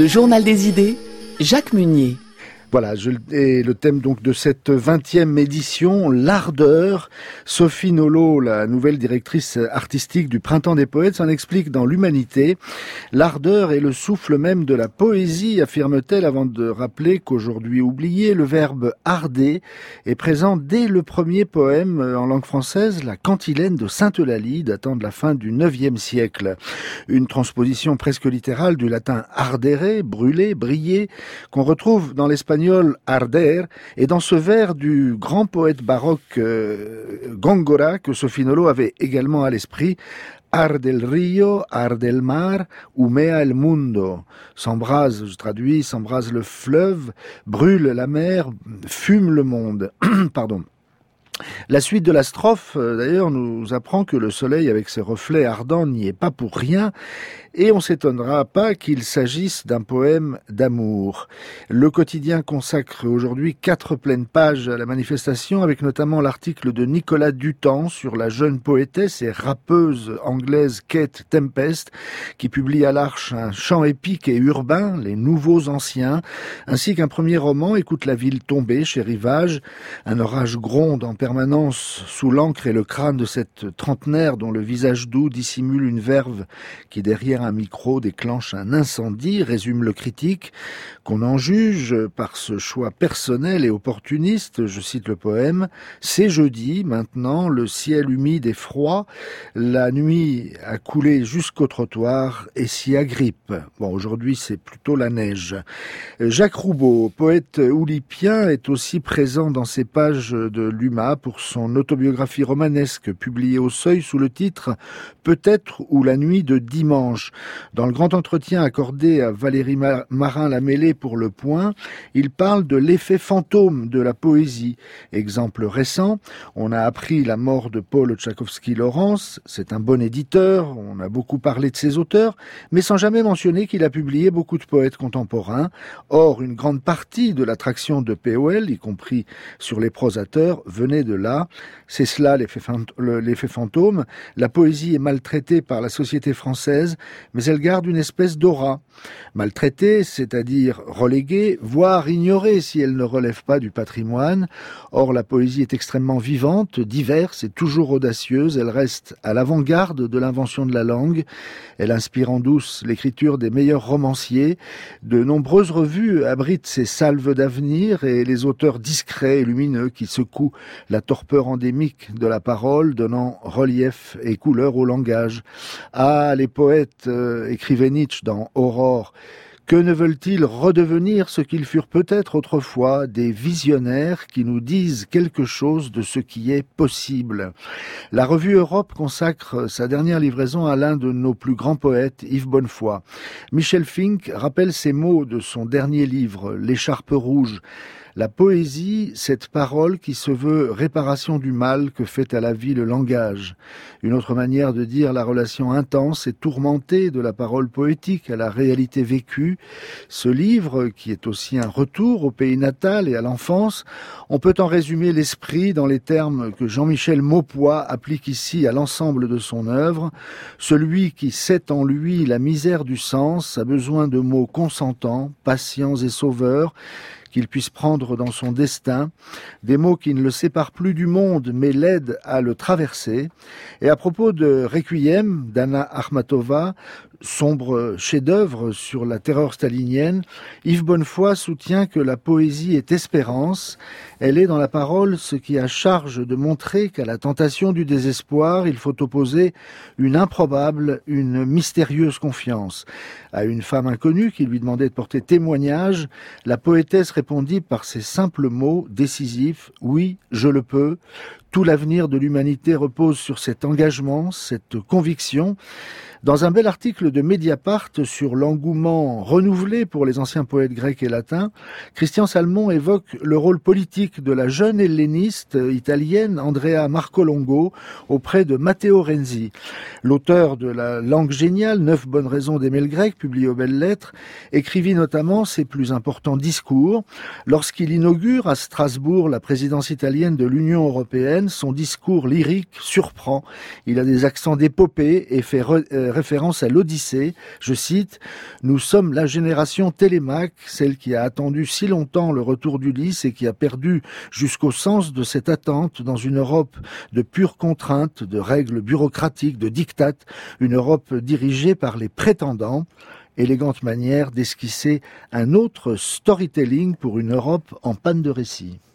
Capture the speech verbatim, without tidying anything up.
Le journal des idées, Jacques Munier. Voilà, je, et le thème donc de cette vingtième édition, l'ardeur. Sophie Nolot, la nouvelle directrice artistique du Printemps des Poètes, s'en explique dans l'Humanité. L'ardeur est le souffle même de la poésie, affirme-t-elle, avant de rappeler qu'aujourd'hui oublié, le verbe arder est présent dès le premier poème en langue française, la cantilène de Sainte-Eulalie, datant de la fin du neuvième siècle. Une transposition presque littérale du latin ardere, brûler, briller, qu'on retrouve dans l'espagnol arder, et dans ce vers du grand poète baroque euh, Góngora, que Sophie Nolot avait également à l'esprit, arde el río, arde el mar, humea el mundo. S'embrase, je traduis, s'embrase le fleuve, brûle la mer, fume le monde. Pardon. La suite de la strophe, d'ailleurs, nous apprend que le soleil, avec ses reflets ardents, n'y est pas pour rien, et on s'étonnera pas qu'il s'agisse d'un poème d'amour. Le quotidien consacre aujourd'hui quatre pleines pages à la manifestation, avec notamment l'article de Nicolas Dutemps sur la jeune poétesse et rappeuse anglaise Kate Tempest, qui publie à l'Arche un chant épique et urbain, Les Nouveaux Anciens, ainsi qu'un premier roman, Écoute la ville tombée, chez Rivage. Un orage gronde en permanence sous l'encre et le crâne de cette trentenaire dont le visage doux dissimule une verve qui, derrière un micro, déclenche un incendie, résume le critique. Qu'on en juge par ce choix personnel et opportuniste, je cite le poème, c'est jeudi, maintenant, le ciel humide et froid, la nuit a coulé jusqu'au trottoir et s'y agrippe. Bon, aujourd'hui, c'est plutôt la neige. Jacques Roubaud, poète oulipien, est aussi présent dans ces pages de l'U M A pour son autobiographie romanesque publiée au Seuil sous le titre « Peut-être ou la nuit de dimanche ». Dans le grand entretien accordé à Valérie Marin-Lamellé pour Le Point, il parle de l'effet fantôme de la poésie. Exemple récent, on a appris la mort de Paul Tchaikovsky-Lawrence, c'est un bon éditeur, on a beaucoup parlé de ses auteurs, mais sans jamais mentionner qu'il a publié beaucoup de poètes contemporains. Or, une grande partie de l'attraction de P O L, y compris sur les prosateurs, venait de là. C'est cela l'effet fantôme. La poésie est maltraitée par la société française, mais elle garde une espèce d'aura. Maltraitée, c'est-à-dire reléguée, voire ignorée si elle ne relève pas du patrimoine. Or, la poésie est extrêmement vivante, diverse et toujours audacieuse. Elle reste à l'avant-garde de l'invention de la langue. Elle inspire en douce l'écriture des meilleurs romanciers. De nombreuses revues abritent ces salves d'avenir et les auteurs discrets et lumineux qui secouent la torpeur endémique de la parole, donnant relief et couleur au langage. Ah, les poètes, euh, écrivait Nietzsche dans Aurore, que ne veulent-ils redevenir ce qu'ils furent peut-être autrefois, des visionnaires qui nous disent quelque chose de ce qui est possible. La revue Europe consacre sa dernière livraison à l'un de nos plus grands poètes, Yves Bonnefoy. Michel Fink rappelle ces mots de son dernier livre, L'écharpe rouge. La poésie, cette parole qui se veut réparation du mal que fait à la vie le langage. Une autre manière de dire la relation intense et tourmentée de la parole poétique à la réalité vécue. Ce livre, qui est aussi un retour au pays natal et à l'enfance, on peut en résumer l'esprit dans les termes que Jean-Michel Maupoy applique ici à l'ensemble de son œuvre. Celui qui sait en lui la misère du sens a besoin de mots consentants, patients et sauveurs, qu'il puisse prendre dans son destin, des mots qui ne le séparent plus du monde, mais l'aident à le traverser. Et à propos de Requiem d'Anna Akhmatova, sombre chef-d'œuvre sur la terreur stalinienne, Yves Bonnefoy soutient que la poésie est espérance. Elle est dans la parole ce qui a charge de montrer qu'à la tentation du désespoir, il faut opposer une improbable, une mystérieuse confiance. À une femme inconnue qui lui demandait de porter témoignage, la poétesse répondit par ces simples mots décisifs « Oui, je le peux ». Tout l'avenir de l'humanité repose sur cet engagement, cette conviction. Dans un bel article de Mediapart sur l'engouement renouvelé pour les anciens poètes grecs et latins, Christian Salmon évoque le rôle politique de la jeune helléniste italienne Andrea Marcolongo auprès de Matteo Renzi. L'auteur de La langue géniale, neuf bonnes raisons d'aimer le grec, publié aux Belles Lettres, écrivit notamment ses plus importants discours lorsqu'il inaugure à Strasbourg la présidence italienne de l'Union européenne. scène, son discours lyrique surprend. Il a des accents d'épopée et fait re- euh, référence à l'Odyssée. Je cite « Nous sommes la génération Télémaque, celle qui a attendu si longtemps le retour d'Ulysse et qui a perdu jusqu'au sens de cette attente dans une Europe de pure contrainte, de règles bureaucratiques, de dictates, une Europe dirigée par les prétendants. » Élégante manière d'esquisser un autre storytelling pour une Europe en panne de récit.